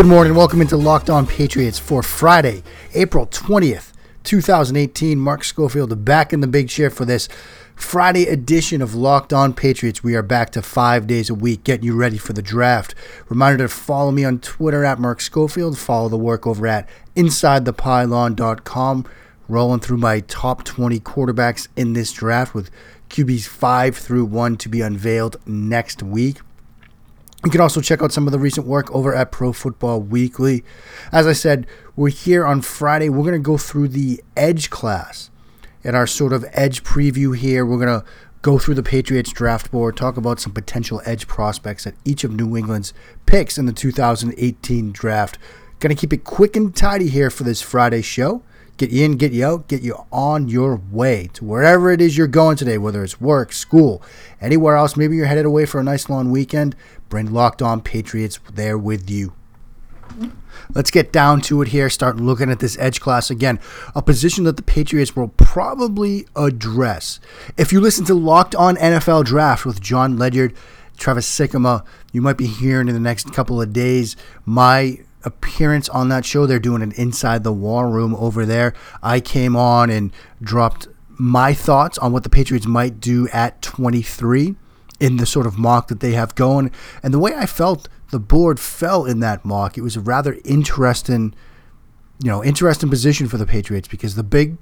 Good morning. Welcome into Locked On Patriots for Friday, April 20th, 2018. Mark Schofield back in the big chair for this Friday edition of Locked On Patriots. We are back to 5 days a week getting you ready for the draft. Reminder to follow me on Twitter at Mark Schofield. Follow the work over at InsideThePylon.com. Rolling through my top 20 quarterbacks in this draft with QBs 5 through 1 to be unveiled next week. You can also check out some of the recent work over at Pro Football Weekly. As I said, we're here on Friday. We're going to go through the edge class. In our sort of edge preview here, we're going to go through the Patriots draft board, talk about some potential edge prospects at each of New England's picks in the 2018 draft. Going to keep it quick and tidy here for this Friday show. Get you in, get you out, get you on your way to wherever it is you're going today, whether it's work, school, anywhere else. Maybe you're headed away for a nice long weekend. Bring Locked On Patriots there with you. Let's get down to it here. Start looking at this edge class again. A position that the Patriots will probably address. If you listen to Locked On NFL Draft with John Ledyard, Travis Sikkema, you might be hearing in the next couple of days my appearance on that show. They're doing an Inside the War Room over there. I came on and dropped my thoughts on what the Patriots might do at 23 in the sort of mock that they have going. And the way I felt the board fell in that mock, it was a rather interesting position for the Patriots because the big,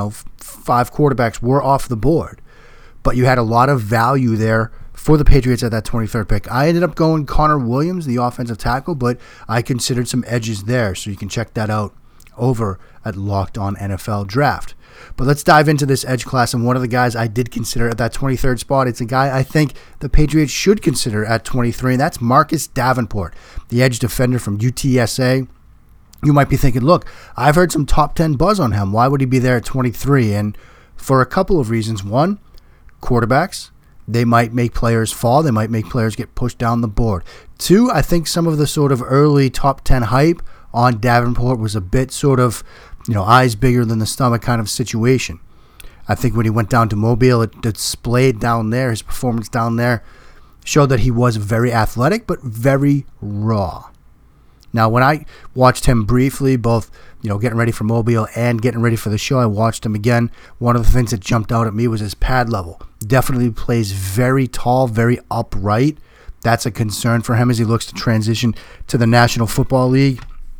5 quarterbacks were off the board. But you had a lot of value there for the Patriots at that 23rd pick. I ended up going Connor Williams, the offensive tackle, but I considered some edges there, so you can check that out over at Locked On NFL Draft. But let's dive into this edge class, and one of the guys I did consider at that 23rd spot, it's a guy I think the Patriots should consider at 23, and that's Marcus Davenport, the edge defender from UTSA. You might be thinking, look, I've heard some top 10 buzz on him. Why would he be there at 23? And for a couple of reasons. One, quarterbacks. They might make players fall. They might make players get pushed down the board. 2, I think some of the sort of early top 10 hype on Davenport was a bit sort of, eyes bigger than the stomach kind of situation. I think when he went down to Mobile, it displayed down there, his performance down there showed that he was very athletic but very raw. Now, when I watched him briefly, both getting ready for Mobile and getting ready for the show, I watched him again. One of the things that jumped out at me was his pad level. Definitely plays very tall, very upright. That's a concern for him as he looks to transition to the National Football League.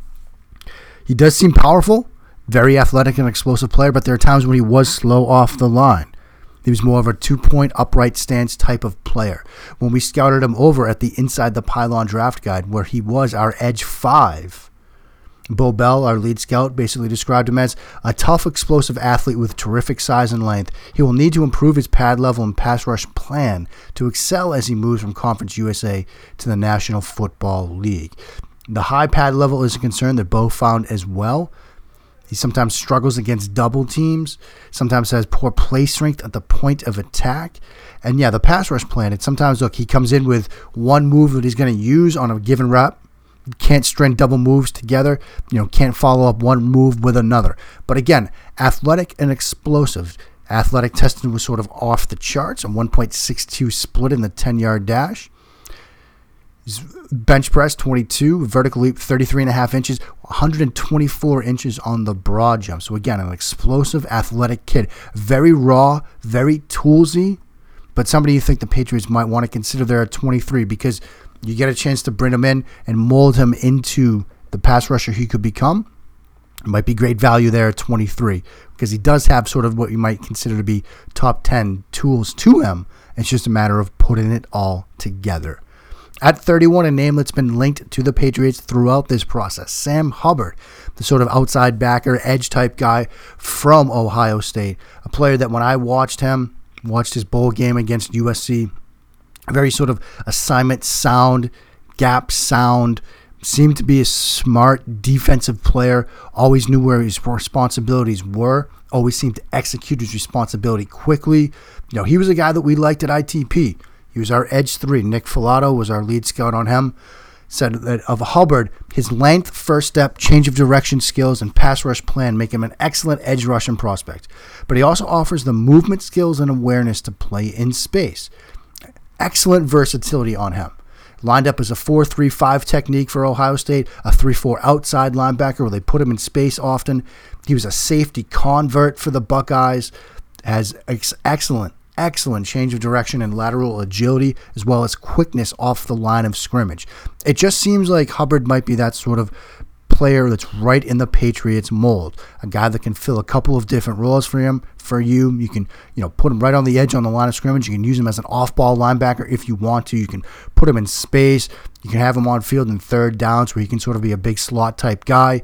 He does seem powerful, very athletic and explosive player, but there are times when he was slow off the line. He was more of a 2-point upright stance type of player. When we scouted him over at the Inside the Pylon Draft Guide, where he was our edge 5, Bo Bell, our lead scout, basically described him as a tough, explosive athlete with terrific size and length. He will need to improve his pad level and pass rush plan to excel as he moves from Conference USA to the National Football League. The high pad level is a concern that Bo found as well. He sometimes struggles against double teams, sometimes has poor play strength at the point of attack. And yeah, the pass rush plan, it's sometimes, look, he comes in with one move that he's going to use on a given rep. Can't string double moves together, can't follow up one move with another. But again, athletic and explosive. Athletic testing was sort of off the charts, a 1.62 split in the 10-yard dash. His bench press, 22, vertical leap, 33.5 inches, 124 inches on the broad jump. So again, an explosive, athletic kid. Very raw, very toolsy, but somebody you think the Patriots might want to consider there at 23 because you get a chance to bring him in and mold him into the pass rusher he could become. It might be great value there at 23 because he does have sort of what you might consider to be top 10 tools to him. It's just a matter of putting it all together. At 31, a name that's been linked to the Patriots throughout this process, Sam Hubbard, the sort of outside backer, edge type guy from Ohio State, a player that when I watched his bowl game against USC, very sort of assignment sound, gap sound, seemed to be a smart defensive player, always knew where his responsibilities were, always seemed to execute his responsibility quickly. He was a guy that we liked at ITP. He was our edge 3. Nick Filato was our lead scout on him. Said that of Hubbard, his length, first step, change of direction skills, and pass rush plan make him an excellent edge rushing prospect. But he also offers the movement skills and awareness to play in space. Excellent versatility on him. Lined up as a 4-3-5 technique for Ohio State, a 3-4 outside linebacker where they put him in space often. He was a safety convert for the Buckeyes, has excellent change of direction and lateral agility, as well as quickness off the line of scrimmage. It just seems like Hubbard might be that sort of player that's right in the Patriots mold, a guy that can fill a couple of different roles for you. You can, put him right on the edge on the line of scrimmage. You can use him as an off-ball linebacker if you want to. You can put him in space. You can have him on field in third downs where he can sort of be a big slot type guy.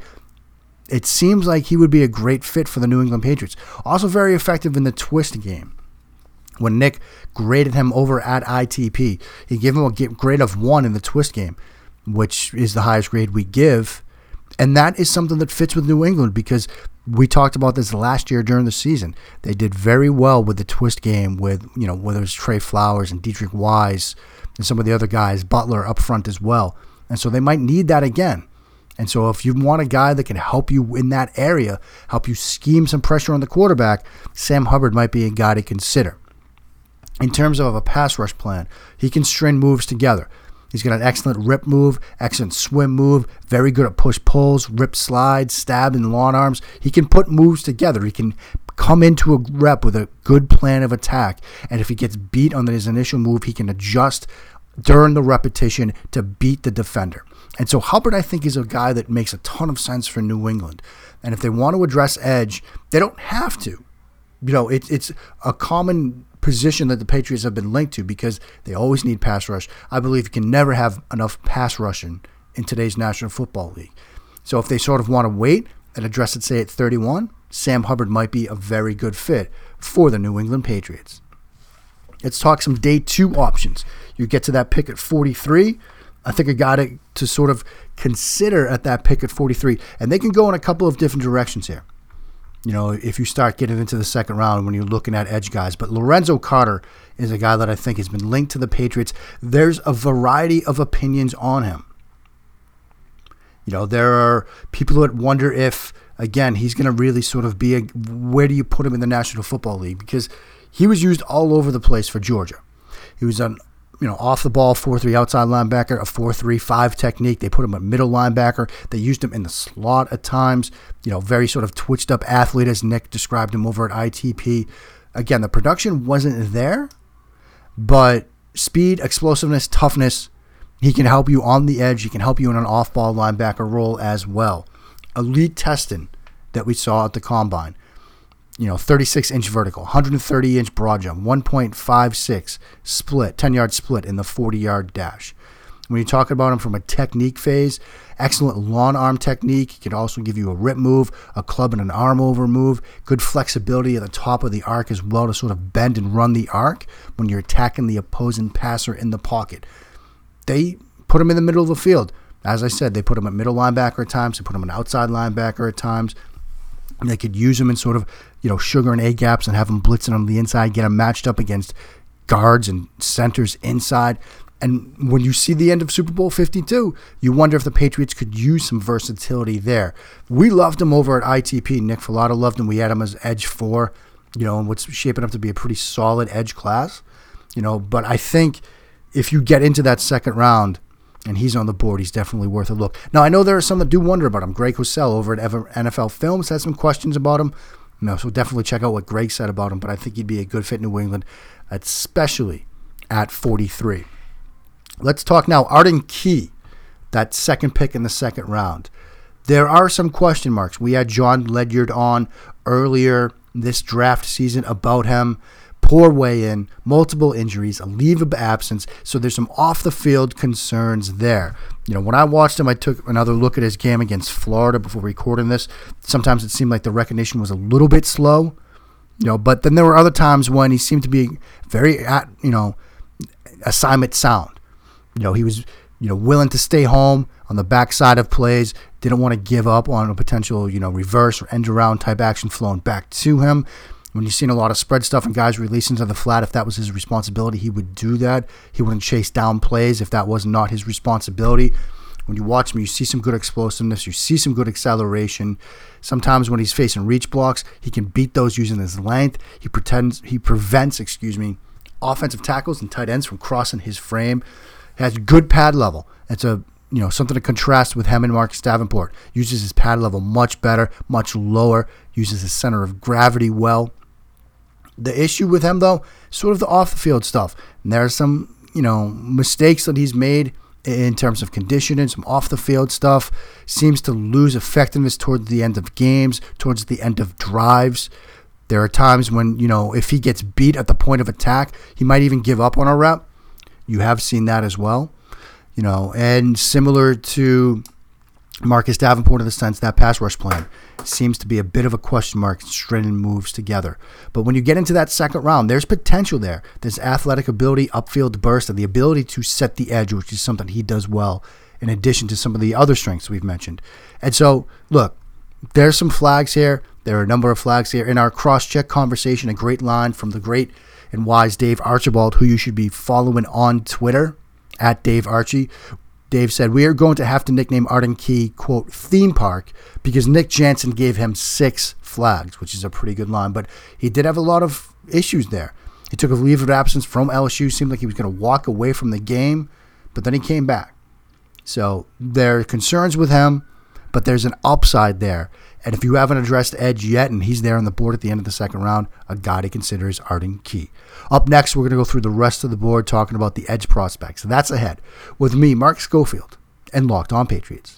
It seems like he would be a great fit for the New England Patriots. Also very effective in the twist game. When Nick graded him over at ITP, he gave him a grade of 1 in the twist game, which is the highest grade we give. And that is something that fits with New England because we talked about this last year during the season. They did very well with the twist game with, whether it was Trey Flowers and Dietrich Wise and some of the other guys, Butler up front as well. And so they might need that again. And so if you want a guy that can help you in that area, help you scheme some pressure on the quarterback, Sam Hubbard might be a guy to consider. In terms of a pass rush plan, he can string moves together. He's got an excellent rip move, excellent swim move, very good at push-pulls, rip slides, stab and long arms. He can put moves together. He can come into a rep with a good plan of attack. And if he gets beat on his initial move, he can adjust during the repetition to beat the defender. And so Hubbard, I think, is a guy that makes a ton of sense for New England. And if they want to address edge, they don't have to. It's a common position that the Patriots have been linked to because they always need pass rush. I believe you can never have enough pass rushing in today's National Football League. So if they sort of want to wait and address it, say, at 31, Sam Hubbard might be a very good fit for the New England Patriots. Let's talk some day 2 options. You get to that pick at 43. I think I got it to sort of consider at that pick at 43. And they can go in a couple of different directions here. If you start getting into the second round when you're looking at edge guys. But Lorenzo Carter is a guy that I think has been linked to the Patriots. There's a variety of opinions on him. There are people that wonder if, again, he's going to really sort of be where do you put him in the National Football League? Because he was used all over the place for Georgia. He was on off the ball 4-3 outside linebacker, a 4-3-5 technique. They put him at middle linebacker. They used him in the slot at times. Very sort of twitched up athlete as Nick described him over at ITP. Again, the production wasn't there, but speed, explosiveness, toughness, he can help you on the edge. He can help you in an off-ball linebacker role as well. Elite testing that we saw at the Combine. 36-inch vertical, 130-inch broad jump, 1.56 split, 10-yard split in the 40-yard dash. When you talk about him from a technique phase, excellent long arm technique. He can also give you a rip move, a club and an arm over move, good flexibility at the top of the arc as well to sort of bend and run the arc when you're attacking the opposing passer in the pocket. They put him in the middle of the field. As I said, they put him at middle linebacker at times. They put him an outside linebacker at times. And they could use him in sort of, sugar and A gaps and have him blitzing on the inside, get him matched up against guards and centers inside. And when you see the end of Super Bowl 52, you wonder if the Patriots could use some versatility there. We loved him over at ITP. Nick Filata loved him. We had him as edge 4, and what's shaping up to be a pretty solid edge class. But I think if you get into that second round and he's on the board, he's definitely worth a look. Now, I know there are some that do wonder about him. Greg Cosell over at NFL Films has some questions about him. So definitely check out what Greg said about him. But I think he'd be a good fit in New England, especially at 43. Let's talk now Arden Key, that second pick in the second round. There are some question marks. We had John Ledyard on earlier this draft season about him. Poor weigh-in, multiple injuries, a leave of absence. So there's some off-the-field concerns there. When I watched him, I took another look at his game against Florida before recording this. Sometimes it seemed like the recognition was a little bit slow. But then there were other times when he seemed to be very, assignment sound. He was, willing to stay home on the backside of plays, didn't want to give up on a potential, reverse or end-around type action flowing back to him. When you've seen a lot of spread stuff and guys releasing to the flat, if that was his responsibility, he would do that. He wouldn't chase down plays if that was not his responsibility. When you watch him, you see some good explosiveness. You see some good acceleration. Sometimes when he's facing reach blocks, he can beat those using his length. He prevents offensive tackles and tight ends from crossing his frame. Has good pad level. It's something to contrast with him and Marcus Davenport. Uses his pad level much better, much lower. Uses his center of gravity well. The issue with him, though, sort of the off-the-field stuff. And there are some, mistakes that he's made in terms of conditioning, some off-the-field stuff. Seems to lose effectiveness towards the end of games, towards the end of drives. There are times when, if he gets beat at the point of attack, he might even give up on a rep. You have seen that as well. And similar to Marcus Davenport in the sense that pass rush plan seems to be a bit of a question mark stringing moves together. But when you get into that second round, there's potential there. There's athletic ability, upfield burst, and the ability to set the edge, which is something he does well, in addition to some of the other strengths we've mentioned. And so, look, there's some flags here. There are a number of flags here. In our cross-check conversation, a great line from the great and wise Dave Archibald, who you should be following on Twitter, at Dave Archie. Dave said, we are going to have to nickname Arden Key, quote, theme park, because Nick Jansen gave him 6 flags, which is a pretty good line. But he did have a lot of issues there. He took a leave of absence from LSU. Seemed like he was going to walk away from the game, but then he came back. So there are concerns with him, but there's an upside there. And if you haven't addressed edge yet, and he's there on the board at the end of the second round, a guy to consider is Arden Key. Up next, we're going to go through the rest of the board talking about the edge prospects. That's ahead with me, Mark Schofield, and Locked On Patriots.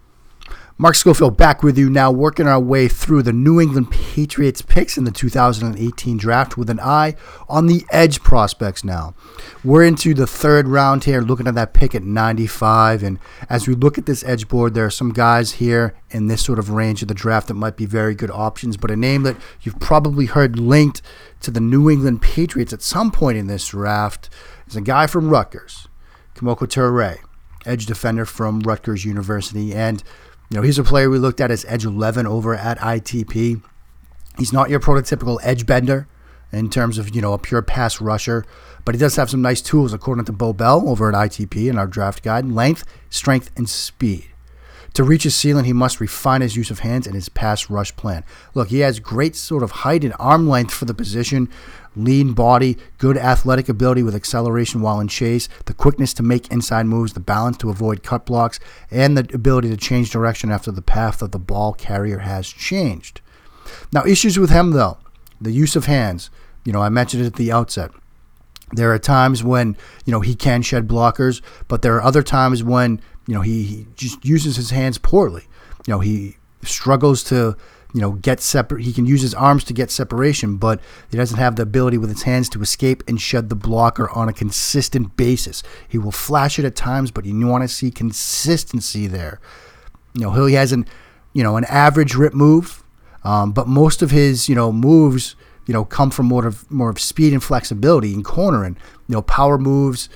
Mark Schofield back with you now, working our way through the New England Patriots picks in the 2018 draft with an eye on the edge prospects now. We're into the third round here, looking at that pick at 95. And as we look at this edge board, there are some guys here in this sort of range of the draft that might be very good options. But a name that you've probably heard linked to the New England Patriots at some point in this draft is a guy from Rutgers, Kemoko Turay, edge defender from Rutgers University. And he's a player we looked at as edge 11 over at ITP. He's not your prototypical edge bender in terms of, a pure pass rusher, but he does have some nice tools according to Bo Bell over at ITP in our draft guide: length, strength, and speed. To reach his ceiling, he must refine his use of hands and his pass rush plan. Look, he has great sort of height and arm length for the position, lean body, good athletic ability with acceleration while in chase, the quickness to make inside moves, the balance to avoid cut blocks, and the ability to change direction after the path of the ball carrier has changed. Now, issues with him, though, the use of hands. I mentioned it at the outset. There are times when, he can shed blockers, but there are other times when, he just uses his hands poorly. He struggles to, get separate. He can use his arms to get separation, but he doesn't have the ability with his hands to escape and shed the blocker on a consistent basis. He will flash it at times, but you want to see consistency there. He has an average rip move, but most of his, moves, come from more of speed and flexibility and cornering. Power moves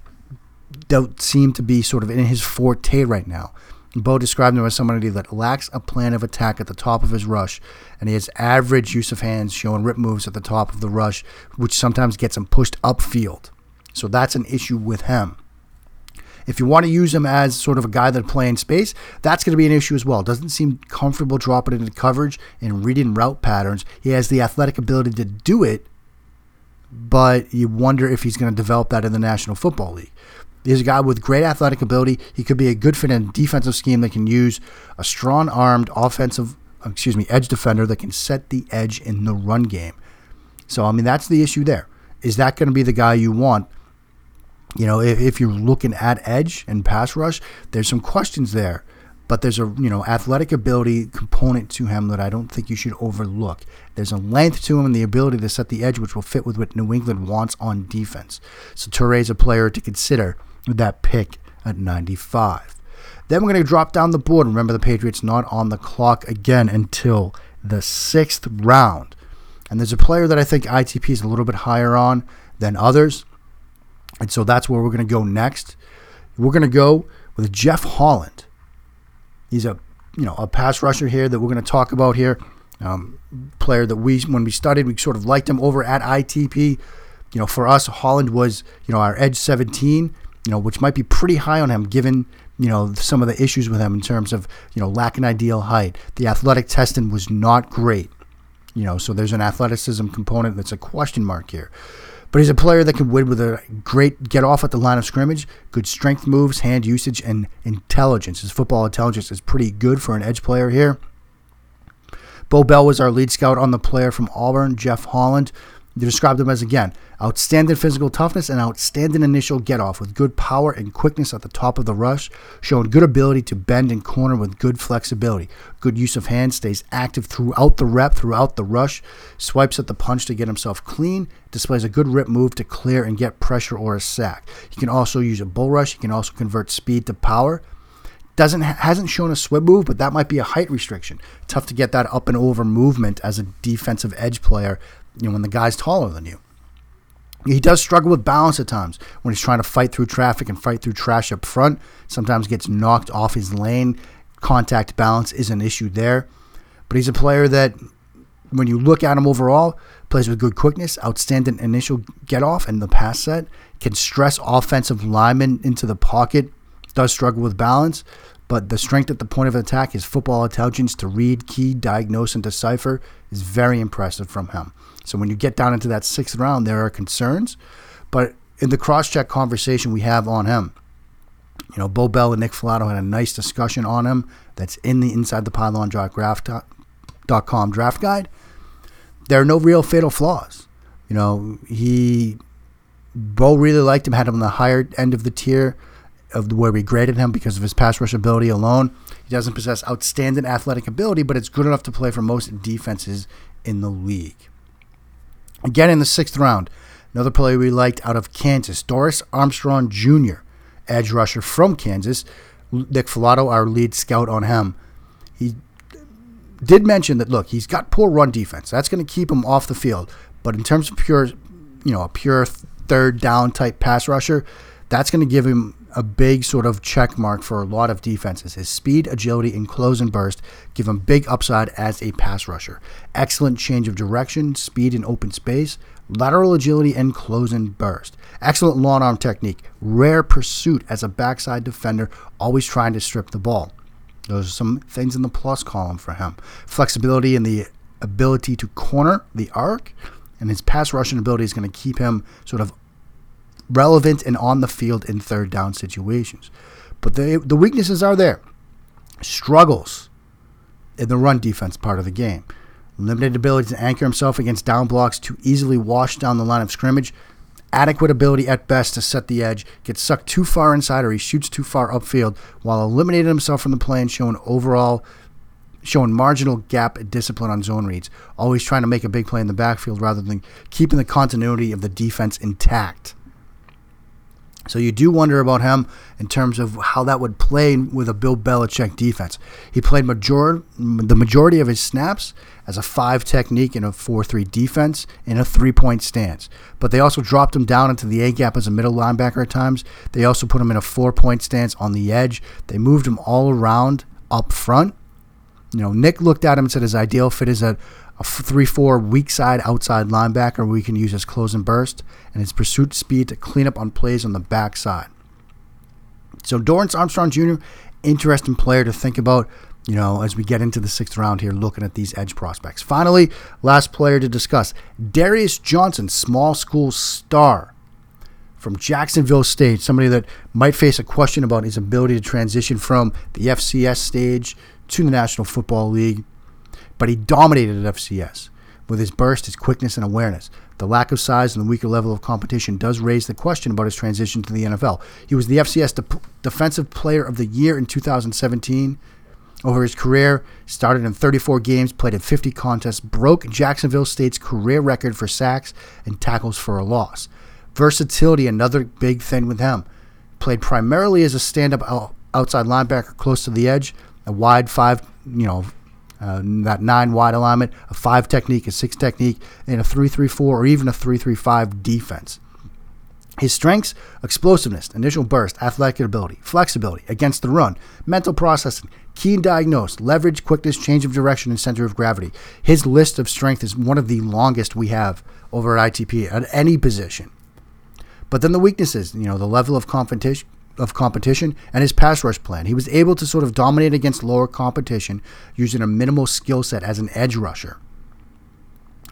don't seem to be sort of in his forte right now. Bo described him as somebody that lacks a plan of attack at the top of his rush, and he has average use of hands, showing rip moves at the top of the rush, which sometimes gets him pushed upfield. So that's an issue with him. If you want to use him as sort of a guy that play in space, that's going to be an issue as well. Doesn't seem comfortable dropping into coverage and reading route patterns. He has the athletic ability to do it, but you wonder if he's going to develop that in the National Football League. He's a guy with great athletic ability. He could be a good fit in a defensive scheme that can use a strong-armed edge defender that can set the edge in the run game. So, that's the issue there. Is that going to be the guy you want? If you're looking at edge and pass rush, there's some questions there. But there's a, athletic ability component to him that I don't think you should overlook. There's a length to him and the ability to set the edge, which will fit with what New England wants on defense. So Turay's a player to consider with that pick at 95. Then we're going to drop down the board. Remember, the Patriots not on the clock again until the 6th round. And there's a player that I think ITP is a little bit higher on than others. And so that's where we're going to go next. We're going to go with Jeff Holland. He's a pass rusher here that we're going to talk about here. Player that when we studied, we sort of liked him over at ITP. For us, Holland was, our edge 17, which might be pretty high on him given, some of the issues with him in terms of, lacking ideal height. The athletic testing was not great. So there's an athleticism component that's a question mark here. But he's a player that can win with a great get off at the line of scrimmage, good strength moves, hand usage, and intelligence. His football intelligence is pretty good for an edge player here. Bo Bell was our lead scout on the player from Auburn, Jeff Holland. They described him as, again, outstanding physical toughness and outstanding initial get-off with good power and quickness at the top of the rush, showing good ability to bend and corner with good flexibility. Good use of hands, stays active throughout the rep, throughout the rush, swipes at the punch to get himself clean, displays a good rip move to clear and get pressure or a sack. He can also use a bull rush. He can also convert speed to power. Hasn't shown a swim move, but that might be a height restriction. Tough to get that up and over movement as a defensive edge player, when the guy's taller than you. He does struggle with balance at times when he's trying to fight through traffic and fight through trash up front. Sometimes gets knocked off his lane. Contact balance is an issue there. But he's a player that, when you look at him overall, plays with good quickness, outstanding initial get-off and the pass set, can stress offensive linemen into the pocket, does struggle with balance, but the strength at the point of attack, his football intelligence to read, key, diagnose, and decipher is very impressive from him. So when you get down into that 6th round, there are concerns. But in the cross-check conversation we have on him, Bo Bell and Nick Filato had a nice discussion on him that's in the Inside the Pylon Draft.com draft guide. There are no real fatal flaws. Bo really liked him, had him on the higher end of the tier of where we graded him because of his pass rush ability alone. He doesn't possess outstanding athletic ability, but it's good enough to play for most defenses in the league. Again, in the 6th round, another player we liked out of Kansas, Doris Armstrong Jr., edge rusher from Kansas. Nick Filato, our lead scout on him, he did mention that, look, he's got poor run defense. That's going to keep him off the field. But in terms of a pure third down type pass rusher, that's going to give him a big sort of check mark for a lot of defenses. His speed, agility, and close and burst give him big upside as a pass rusher. Excellent change of direction, speed in open space, lateral agility, and close and burst. Excellent long arm technique, rare pursuit as a backside defender, always trying to strip the ball. Those are some things in the plus column for him. Flexibility and the ability to corner the arc, and his pass rushing ability is going to keep him sort of relevant and on the field in third down situations. But the weaknesses are there. Struggles in the run defense part of the game. Limited ability to anchor himself against down blocks, too easily washed down the line of scrimmage. Adequate ability at best to set the edge, gets sucked too far inside or he shoots too far upfield while eliminating himself from the play and showing marginal gap discipline on zone reads. Always trying to make a big play in the backfield rather than keeping the continuity of the defense intact. So you do wonder about him in terms of how that would play with a Bill Belichick defense. He played the majority of his snaps as a 5 technique in a 4-3 defense in a 3-point stance. But they also dropped him down into the A-gap as a middle linebacker at times. They also put him in a 4-point stance on the edge. They moved him all around up front. Nick looked at him and said his ideal fit is a 3-4 weak side outside linebacker where we can use his close and burst and his pursuit speed to clean up on plays on the backside. So Dorrance Armstrong Jr., interesting player to think about, as we get into the 6th round here looking at these edge prospects. Finally, last player to discuss, Darius Johnson, small school star from Jacksonville State, somebody that might face a question about his ability to transition from the FCS stage to the National Football League. But he dominated at FCS with his burst, his quickness, and awareness. The lack of size and the weaker level of competition does raise the question about his transition to the NFL. He was the FCS Defensive Player of the Year in 2017. Over his career, started in 34 games, played in 50 contests, broke Jacksonville State's career record for sacks and tackles for a loss. Versatility, another big thing with him. Played primarily as a stand-up outside linebacker close to the edge, a wide 5, that 9 wide alignment, a 5 technique, a 6 technique, and a 3-3-4 or even a 3-3-5 defense. His strengths: explosiveness, initial burst, athletic ability, flexibility against the run, mental processing, keen diagnose, leverage, quickness, change of direction, and center of gravity. His list of strength is one of the longest we have over at ITP at any position. But then the weaknesses, the level of competition and his pass rush plan. He was able to sort of dominate against lower competition using a minimal skill set as an edge rusher.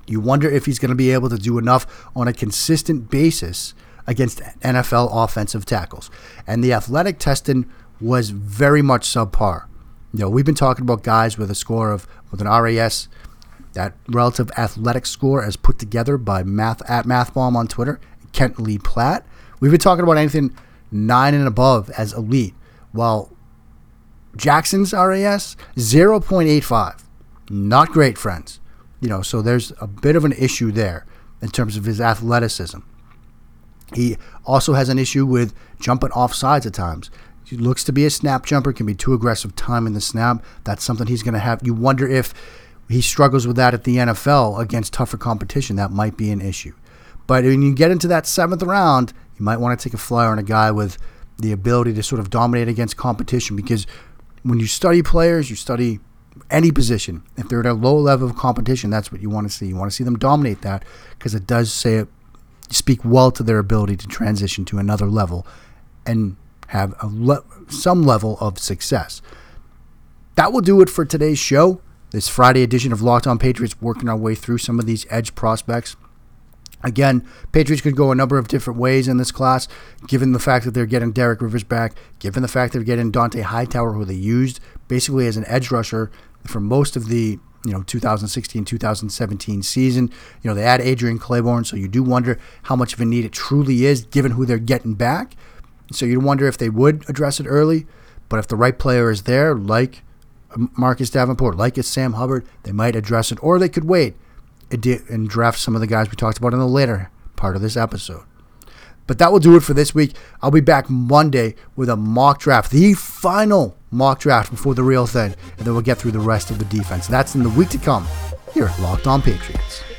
You wonder if he's going to be able to do enough on a consistent basis against NFL offensive tackles. And the athletic testing was very much subpar. We've been talking about guys with an RAS, that relative athletic score as put together by at MathBomb on Twitter, Kent Lee Platt. We've been talking about anything 9 and above as elite, while Jackson's RAS, 0.85. Not great, friends. So there's a bit of an issue there in terms of his athleticism. He also has an issue with jumping off sides at times. He looks to be a snap jumper, can be too aggressive time in the snap. That's something he's going to have. You wonder if he struggles with that at the NFL against tougher competition. That might be an issue. But when you get into that 7th round, you might want to take a flyer on a guy with the ability to sort of dominate against competition, because when you study players, you study any position. If they're at a low level of competition, that's what you want to see. You want to see them dominate that, because it does speak well to their ability to transition to another level and have some level of success. That will do it for today's show. This Friday edition of Locked On Patriots, working our way through some of these edge prospects. Again, Patriots could go a number of different ways in this class, given the fact that they're getting Derek Rivers back, given the fact that they're getting Dante Hightower, who they used basically as an edge rusher for most of the 2016-2017 season. They add Adrian Claiborne, so you do wonder how much of a need it truly is, given who they're getting back. So you wonder if they would address it early, but if the right player is there, like Marcus Davenport, like a Sam Hubbard, they might address it, or they could wait and draft some of the guys we talked about in the later part of this episode. But that will do it for this week. I'll be back Monday with a mock draft, the final mock draft before the real thing, and then we'll get through the rest of the defense. That's in the week to come here at Locked On Patriots.